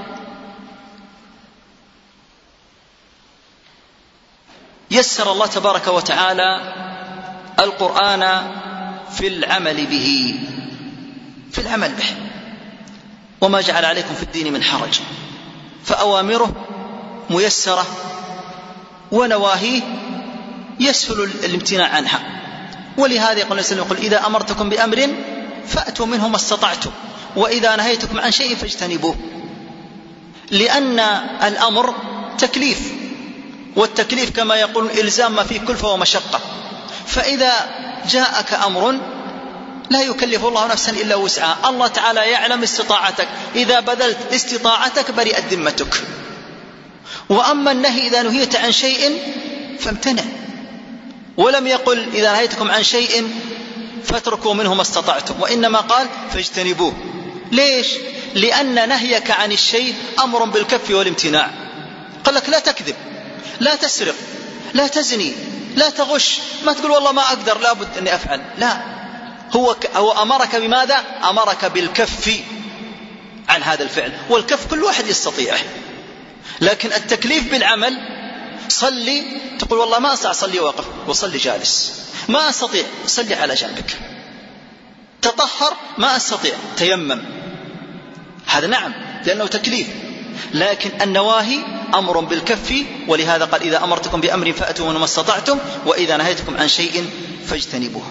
يسر الله تبارك وتعالى القرآن في العمل به في العمل به وما جعل عليكم في الدين من حرج، فأوامره ميسرة ونواهيه يسهل الامتناع عنها. ولهذا يقول النبي صلى الله عليه وسلم: إذا أمرتكم بأمر فأتوا منه ما استطعتم، وإذا نهيتكم عن شيء فاجتنبوه، لأن الأمر تكليف، والتكليف كما يقول إلزام ما فيه كلفة ومشقة. فإذا جاءك أمر لا يكلف الله نفسا إلا وسعها، الله تعالى يعلم استطاعتك، إذا بذلت استطاعتك برئت ذمتك. وأما النهي إذا نهيت عن شيء فامتنع، ولم يقل إذا نهيتكم عن شيء فاتركوا منه ما استطعتم، وإنما قال فاجتنبوه. ليش؟ لأن نهيك عن الشيء أمر بالكف والامتناع. قال لك لا تكذب، لا تسرق، لا تزني، لا تغش، ما تقول والله ما أقدر لابد أني أفعل، لا، هو هو أمرك بماذا؟ أمرك بالكف عن هذا الفعل، والكف كل واحد يستطيعه. لكن التكليف بالعمل، صلي، تقول والله ما أستطيع صلي وقف، وصلي جالس، ما أستطيع صلي على جنبك، تطهر ما أستطيع تيمم، هذا نعم لأنه تكليف. لكن النواهي أمر بالكف، ولهذا قال: إذا أمرتكم بأمر فأتوا منه ما استطعتم، وإذا نهيتكم عن شيء فاجتنبوه.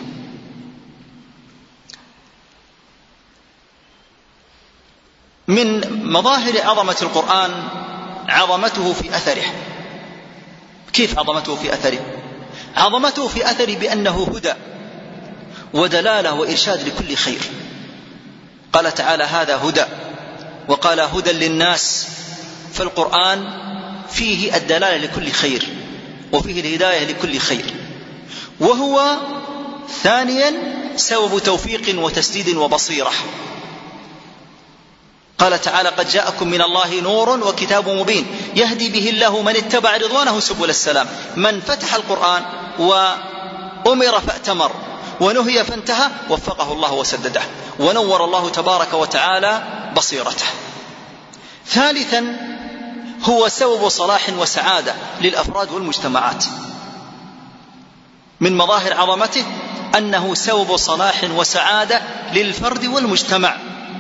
من مظاهر عظمة القرآن عظمته في أثره. كيف عظمته في أثره؟ عظمته في أثره بأنه هدى ودلالة وإرشاد لكل خير. قال تعالى: هذا هدى، وقال هدى للناس. فالقرآن فيه الدلالة لكل خير، وفيه الهداية لكل خير. وهو ثانيا سبب توفيق وتسديد وبصيرة. قال تعالى: قد جاءكم من الله نور وكتاب مبين يهدي به الله من اتبع رضوانه سبل السلام. من فتح القرآن وأمر فأتمر ونهي فانتهى وفقه الله وسدده، ونور الله تبارك وتعالى بصيرته. ثالثا هو سبب صلاح وسعادة للأفراد والمجتمعات. من مظاهر عظمته أنه سبب صلاح وسعادة للفرد والمجتمع.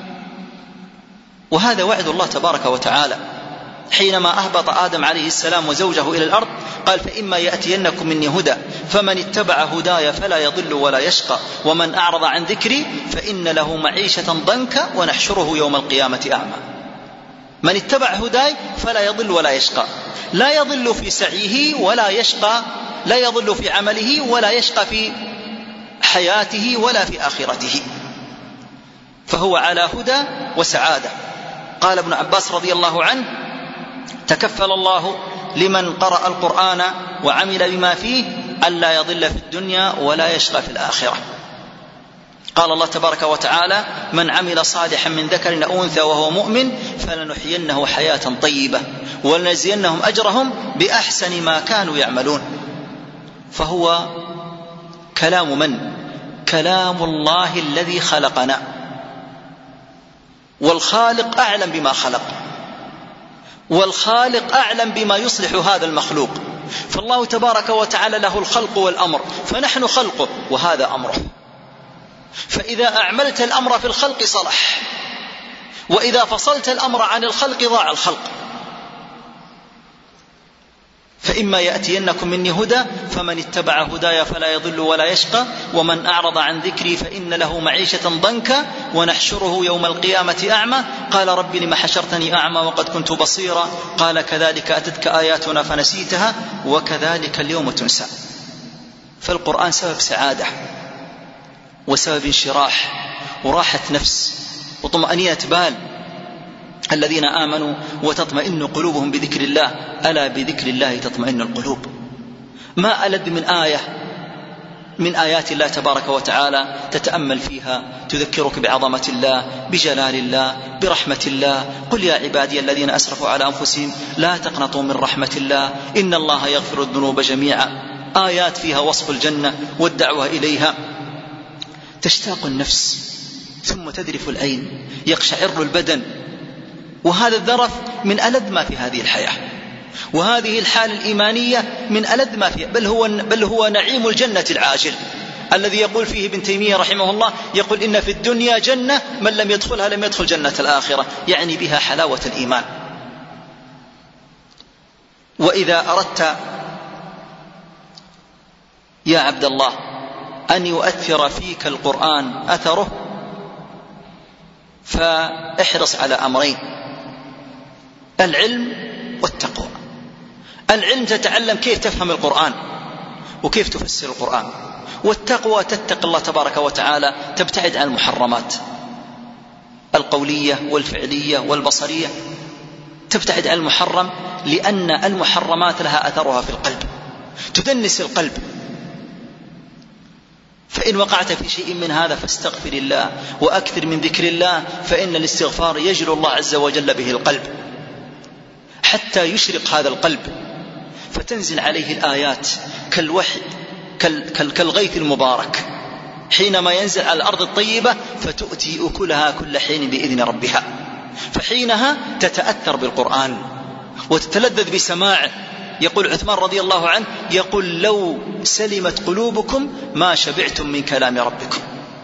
وهذا وعد الله تبارك وتعالى حينما أهبط آدم عليه السلام وزوجه إلى الأرض، قال: فإما يأتينكم مني هدى فمن اتبع هداي فلا يضل ولا يشقى ومن أعرض عن ذكري فإن له معيشة ضنكا ونحشره يوم القيامة أعمى. من اتبع هداي فلا يضل ولا يشقى، لا يضل في سعيه ولا يشقى، لا يضل في عمله ولا يشقى في حياته ولا في آخرته، فهو على هدى وسعادة. قال ابن عباس رضي الله عنه: تكفل الله لمن قرأ القرآن وعمل بما فيه ألا يضل في الدنيا ولا يشقى في الآخرة. قال الله تبارك وتعالى: من عمل صالحا من ذكر أو أنثى وهو مؤمن فلنحيينه حياة طيبة ولنجزينهم أجرهم بأحسن ما كانوا يعملون. فهو كلام من؟ كلام الله الذي خلقنا، والخالق أعلم بما خلق، والخالق أعلم بما يصلح هذا المخلوق. فالله تبارك وتعالى له الخلق والأمر، فنحن خلقه وهذا أمره. فإذا أعملت الأمر في الخلق صلح، وإذا فصلت الأمر عن الخلق ضاع الخلق. فإما يأتينكم مني هدى فمن اتبع هدايا فلا يضل ولا يشقى ومن أعرض عن ذكري فإن له معيشة ضنكا ونحشره يوم القيامة أعمى. قال: رب لم حشرتني أعمى وقد كنت بصيرا. قال: كذلك أتتك آياتنا فنسيتها وكذلك اليوم تنسى. فالقرآن سبب سعادة وسبب انشراح وراحة نفس وطمأنينة بال. الذين آمنوا وتطمئن قلوبهم بذكر الله ألا بذكر الله تطمئن القلوب. ما ألذ من آية من آيات الله تبارك وتعالى تتأمل فيها تذكرك بعظمة الله، بجلال الله، برحمة الله. قل يا عبادي الذين أسرفوا على أنفسهم لا تقنطوا من رحمة الله إن الله يغفر الذنوب جميعا. آيات فيها وصف الجنة والدعوة إليها. تشتاق النفس ثم تذرف العين، يقشعر البدن، وهذا الذرف من ألذ ما في هذه الحياة، وهذه الحالة الإيمانية من ألذ ما فيها، بل هو, بل هو نعيم الجنة العاجل الذي يقول فيه ابن تيمية رحمه الله، يقول إن في الدنيا جنة من لم يدخلها لم يدخل جنة الآخرة، يعني بها حلاوة الإيمان. وإذا أردت يا عبد الله أن يؤثر فيك القرآن أثره، فاحرص على أمرين: العلم والتقوى. العلم تتعلم كيف تفهم القرآن وكيف تفسر القرآن، والتقوى تتقي الله تبارك وتعالى، تبتعد عن المحرمات القولية والفعلية والبصرية، تبتعد عن المحرم، لأن المحرمات لها أثرها في القلب، تدنس القلب. فإن وقعت في شيء من هذا فاستغفر الله وأكثر من ذكر الله، فإن الاستغفار يجل الله عز وجل به القلب حتى يشرق هذا القلب، فتنزل عليه الآيات كالوحي كالغيث المبارك حينما ينزل على الأرض الطيبة، فتؤتي أكلها كل حين بإذن ربها، فحينها تتأثر بالقرآن وتتلذذ بسماعه. يقول عثمان رضي الله عنه، يقول: لو سلمت قلوبكم ما شبعتم من كلام ربكم.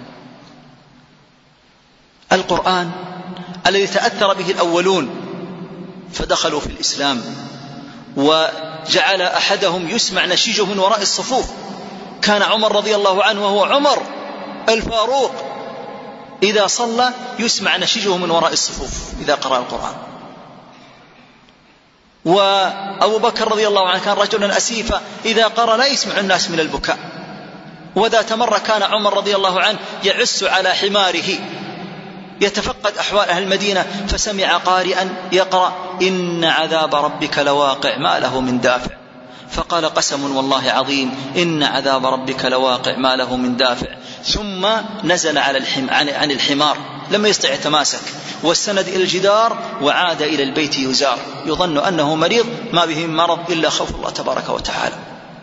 القرآن الذي تأثر به الأولون فدخلوا في الإسلام، وجعل أحدهم يسمع نشيجه من وراء الصفوف. كان عمر رضي الله عنه وهو عمر الفاروق إذا صلى يسمع نشيجه من وراء الصفوف إذا قرأ القرآن. وأبو بكر رضي الله عنه كان رجلا أسيفا، إذا قرأ لا يسمع الناس من البكاء. وذات مرة كان عمر رضي الله عنه يعس على حماره يتفقد أحوال أهل المدينة، فسمع قارئا يقرأ: إن عذاب ربك لواقع ما له من دافع، فقال: قسم والله عظيم إن عذاب ربك لواقع ما له من دافع. ثم نزل على الحم... عن الحمار لما يستطيع يتماسك، والسند إلى الجدار، وعاد إلى البيت يزار، يظن أنه مريض ما به من مرض إلا خوف الله تبارك وتعالى.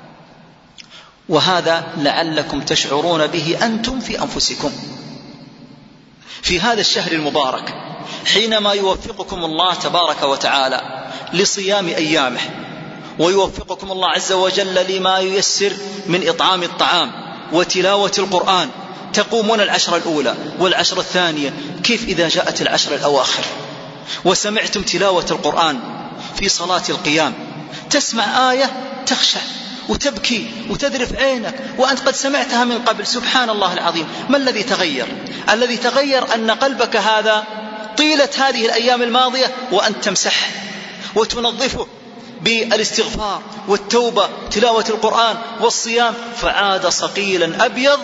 وهذا لعلكم تشعرون به أنتم في أنفسكم في هذا الشهر المبارك، حينما يوفقكم الله تبارك وتعالى لصيام أيامه، ويوفقكم الله عز وجل لما ييسر من إطعام الطعام وتلاوة القرآن، تقومون العشر الأولى والعشر الثانية. كيف إذا جاءت العشر الأواخر وسمعتم تلاوة القرآن في صلاة القيام، تسمع آية تخشع وتبكي وتذرف عينك وأنت قد سمعتها من قبل. سبحان الله العظيم، ما الذي تغير؟ الذي تغير أن قلبك هذا طيلة هذه الأيام الماضية وأنت تمسحه وتنظفه بالاستغفار والتوبة، تلاوة القرآن والصيام، فعاد صقيلا أبيض،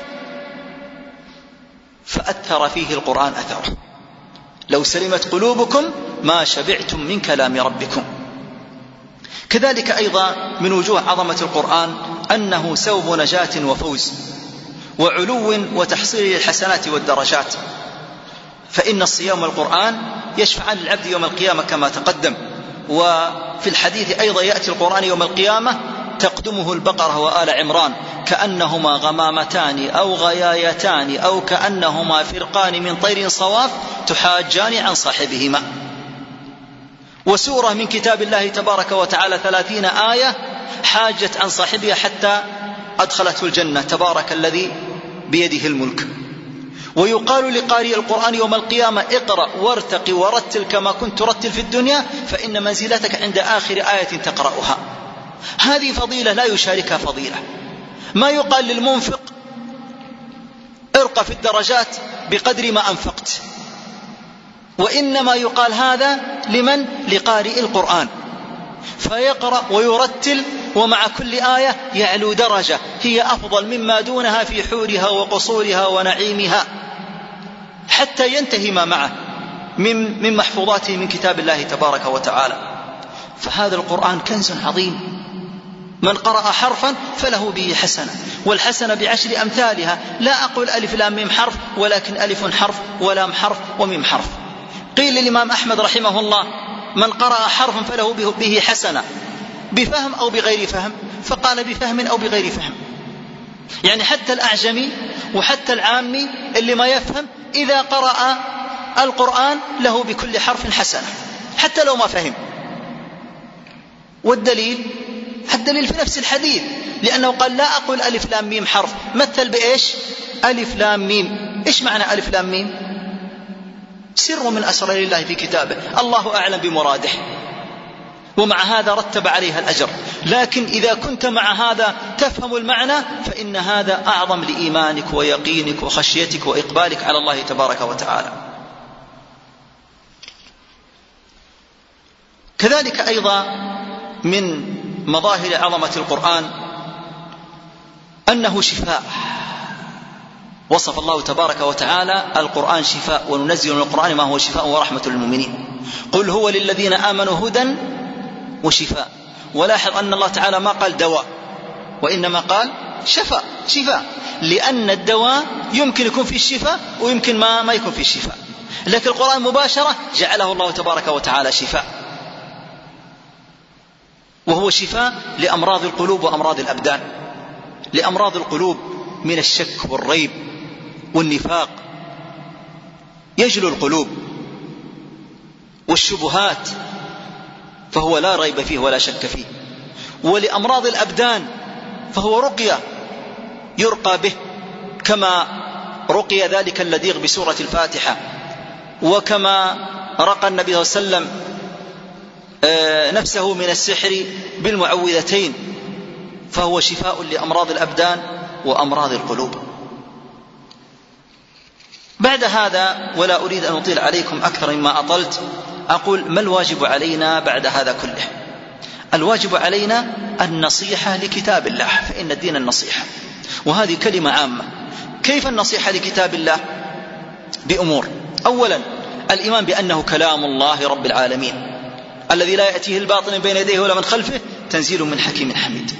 فأثر فيه القرآن أثره. لو سلمت قلوبكم ما شبعتم من كلام ربكم. كذلك أيضا من وجوه عظمة القرآن أنه سبب نجاة وفوز وعلو وتحصيل الحسنات والدرجات، فإن الصيام والقرآن يشفعان للعبد يوم القيامة كما تقدم. وفي الحديث أيضا يأتي القرآن يوم القيامة تقدمه البقرة وآل عمران كأنهما غمامتان أو غيايتان أو كأنهما فرقان من طير صواف تحاجان عن صاحبهما. وسورة من كتاب الله تبارك وتعالى ثلاثين آية حاجت عن صاحبها حتى أدخلته الجنة، تبارك الذي بيده الملك. ويقال لقارئ القرآن يوم القيامة: اقرأ وارتق ورتل كما كنت ترتل في الدنيا، فإن منزلتك عند آخر آية تقرأها. هذه فضيلة لا يشاركها فضيلة. ما يقال للمنفق: ارقى في الدرجات بقدر ما أنفقت، وإنما يقال هذا لمن؟ لقارئ القرآن، فيقرأ ويرتل، ومع كل آية يعلو درجة هي أفضل مما دونها في حورها وقصورها ونعيمها، حتى ينتهي ما معه من من محفوظاته من كتاب الله تبارك وتعالى. فهذا القرآن كنز عظيم، من قرأ حرفا فله به حسنة، والحسنة بعشر أمثالها. لا أقول ألف لام ميم حرف، ولكن ألف حرف ولام حرف وميم حرف. قيل للإمام أحمد رحمه الله: من قرأ حرفا فله به حسنة، بفهم أو بغير فهم؟ فقال: بفهم أو بغير فهم. يعني حتى الأعجمي وحتى العامي اللي ما يفهم إذا قرأ القرآن له بكل حرف حسنة حتى لو ما فهم. والدليل الدليل في نفس الحديث، لأنه قال لا أقول ألف لام ميم حرف، مثل بإيش؟ ألف لام ميم. إيش معنى ألف لام ميم؟ سر من أسرار الله في كتابه، الله أعلم بمراده، ومع هذا رتب عليها الأجر. لكن إذا كنت مع هذا تفهم المعنى فإن هذا أعظم لإيمانك ويقينك وخشيتك وإقبالك على الله تبارك وتعالى. كذلك أيضا من مظاهر عظمة القرآن أنه شفاء. وصف الله تبارك وتعالى القرآن شفاء، وننزل من القرآن ما هو شفاء ورحمة للمؤمنين. قل هو للذين آمنوا هدى وشفاء. ولاحظ أن الله تعالى ما قال دواء، وإنما قال شفاء شفاء، لأن الدواء يمكن يكون فيه الشفاء ويمكن ما, ما يكون فيه الشفاء، لكن القرآن مباشرة جعله الله تبارك وتعالى شفاء، وهو شفاء لأمراض القلوب وأمراض الأبدان. لأمراض القلوب من الشك والريب والنفاق يجلو القلوب والشبهات، فهو لا ريب فيه ولا شك فيه. ولأمراض الأبدان فهو رقية يرقى به، كما رقي ذلك اللديغ بسورة الفاتحة، وكما رقى النبي صلى الله عليه وسلم نفسه من السحر بالمعوذتين، فهو شفاء لأمراض الأبدان وأمراض القلوب. بعد هذا، ولا أريد أن أطيل عليكم أكثر مما أطلت، أقول ما الواجب علينا بعد هذا كله؟ الواجب علينا النصيحة لكتاب الله، فإن الدين النصيحة، وهذه كلمة عامة. كيف النصيحة لكتاب الله؟ بأمور. أولا الإيمان بأنه كلام الله رب العالمين الذي لا يأتيه الباطل من بين يديه ولا من خلفه، تنزيل من حكيم حميد.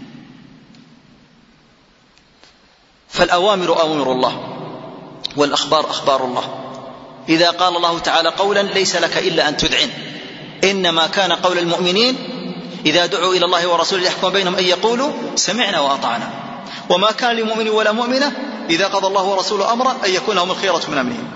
فالأوامر أوامر الله والأخبار أخبار الله. إذا قال الله تعالى قولا ليس لك إلا أن تذعن، إنما كان قول المؤمنين إذا دعوا إلى الله ورسوله ليحكم بينهم أن يقولوا سمعنا وأطعنا، وما كان لمؤمن ولا مؤمنة إذا قضى الله ورسوله أمرا أن يكون لهم الخيرة من أمرهم.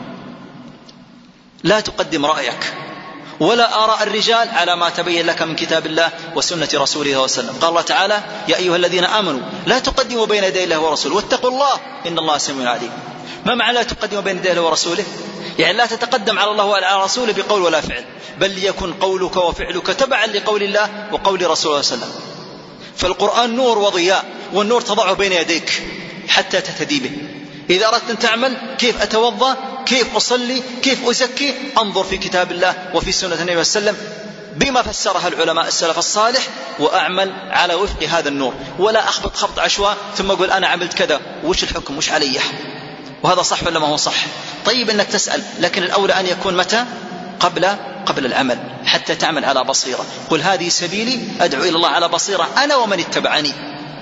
لا تقدم رأيك ولا آراء الرجال على ما تبين لك من كتاب الله وسنة رسوله صلى الله عليه وسلم. قال الله تعالى يا أيها الذين آمنوا لا تقدموا بين يدي الله ورسوله واتقوا الله إن الله سميع عليم. ما معنى لا تقدموا بين يدي الله ورسوله؟ يعني لا تتقدم على الله وعلى رسوله بقول ولا فعل، بل ليكن قولك وفعلك تبعا لقول الله وقول رسوله صلى الله عليه وسلم. فالقرآن نور وضياء، والنور تضعه بين يديك حتى تهتدي به. إذا أردت أن تعمل كيف أتوضأ، كيف أصلي، كيف أزكي، أنظر في كتاب الله وفي سنة النبي صلى الله عليه وسلم بما فسرها العلماء السلف الصالح، وأعمل على وفق هذا النور، ولا أخبط خبط عشواء ثم أقول أنا عملت كذا وش الحكم وش علي، وهذا صح ولا ما هو صح. طيب أنك تسأل، لكن الأولى أن يكون متى؟ قبل قبل العمل، حتى تعمل على بصيرة. قل هذه سبيلي أدعو إلى الله على بصيرة أنا ومن اتبعني.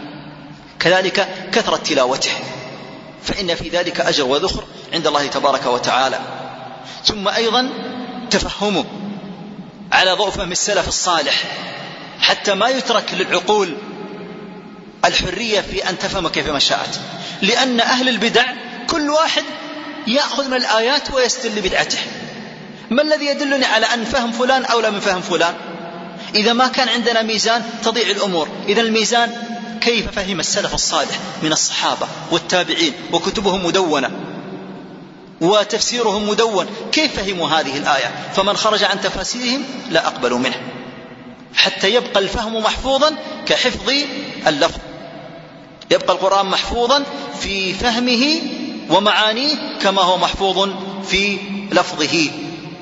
كذلك كثرة تلاوته، فإن في ذلك أجر وذخر عند الله تبارك وتعالى. ثم أيضا تفهمه على ضوء فهم السلف الصالح، حتى ما يترك للعقول الحرية في أن تفهم كيفما شاءت، لأن أهل البدع كل واحد يأخذ من الآيات ويستدل بدعته. ما الذي يدلني على أن فهم فلان أولى من فهم فلان؟ إذا ما كان عندنا ميزان تضيع الأمور. إذا الميزان كيف فهم السلف الصالح من الصحابة والتابعين وكتبهم مدونة وتفسيرهم مدون، كيف فهموا هذه الآية؟ فمن خرج عن تفاسيرهم لا أقبل منه، حتى يبقى الفهم محفوظا كحفظ اللفظ، يبقى القرآن محفوظا في فهمه ومعانيه كما هو محفوظ في لفظه.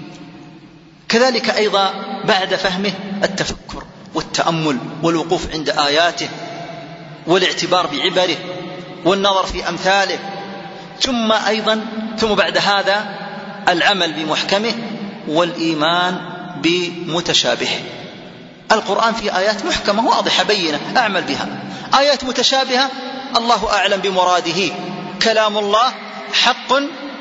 كذلك أيضا بعد فهمه التفكر والتأمل والوقوف عند آياته والاعتبار بعبره والنظر في أمثاله، ثم أيضا ثم بعد هذا العمل بمحكمه والإيمان بمتشابهه. القرآن في آيات محكمة واضحة بينة أعمل بها، آيات متشابهة الله أعلم بمراده، كلام الله حق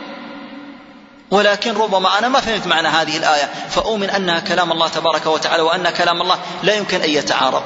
ولكن ربما أنا ما فهمت معنى هذه الآية، فأؤمن أنها كلام الله تبارك وتعالى وأن كلام الله لا يمكن أن يتعارض،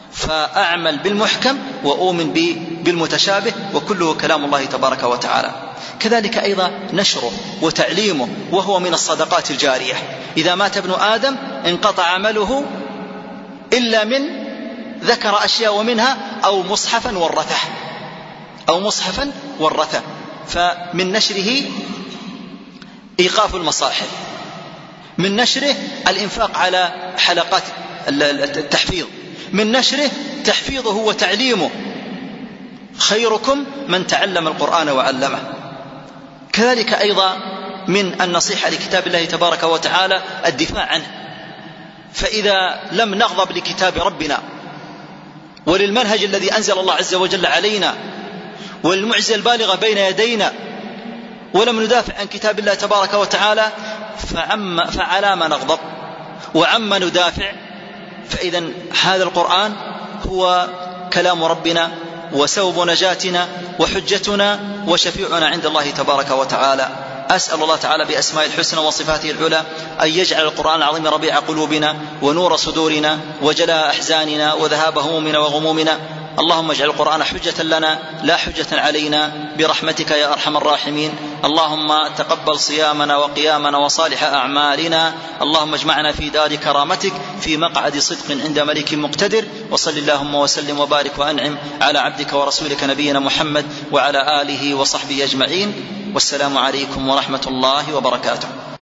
فأعمل بالمحكم وأؤمن بالمتشابه، وكله كلام الله تبارك وتعالى. كذلك أيضا نشره وتعليمه وهو من الصدقات الجارية. إذا مات ابن آدم انقطع عمله إلا من ذكر أشياء ومنها أو مصحفا ورثه أو مصحفا ورثه. فمن نشره إيقاف المصاحف، من نشره الإنفاق على حلقات التحفيظ، من نشره تحفيظه وتعليمه، خيركم من تعلم القرآن وعلمه. كذلك أيضا من النصيحة لكتاب الله تبارك وتعالى الدفاع عنه. فإذا لم نغضب لكتاب ربنا وللمنهج الذي أنزل الله عز وجل علينا والمعجزة البالغة بين يدينا ولم ندافع عن كتاب الله تبارك وتعالى فعم فعلى ما نغضب وعم ندافع. فإذا هذا القرآن هو كلام ربنا وسبب نجاتنا وحجتنا وشفيعنا عند الله تبارك وتعالى. أسأل الله تعالى بأسماء الحسنى وصفاته العلى أن يجعل القرآن العظيم ربيع قلوبنا ونور صدورنا وجلاء أحزاننا وذهاب همومنا وغمومنا. اللهم اجعل القرآن حجة لنا لا حجة علينا برحمتك يا أرحم الراحمين. اللهم تقبل صيامنا وقيامنا وصالح أعمالنا. اللهم اجمعنا في دار كرامتك في مقعد صدق عند ملك مقتدر. وصل اللهم وسلم وبارك وأنعم على عبدك ورسولك نبينا محمد وعلى آله وصحبه أجمعين. والسلام عليكم ورحمة الله وبركاته.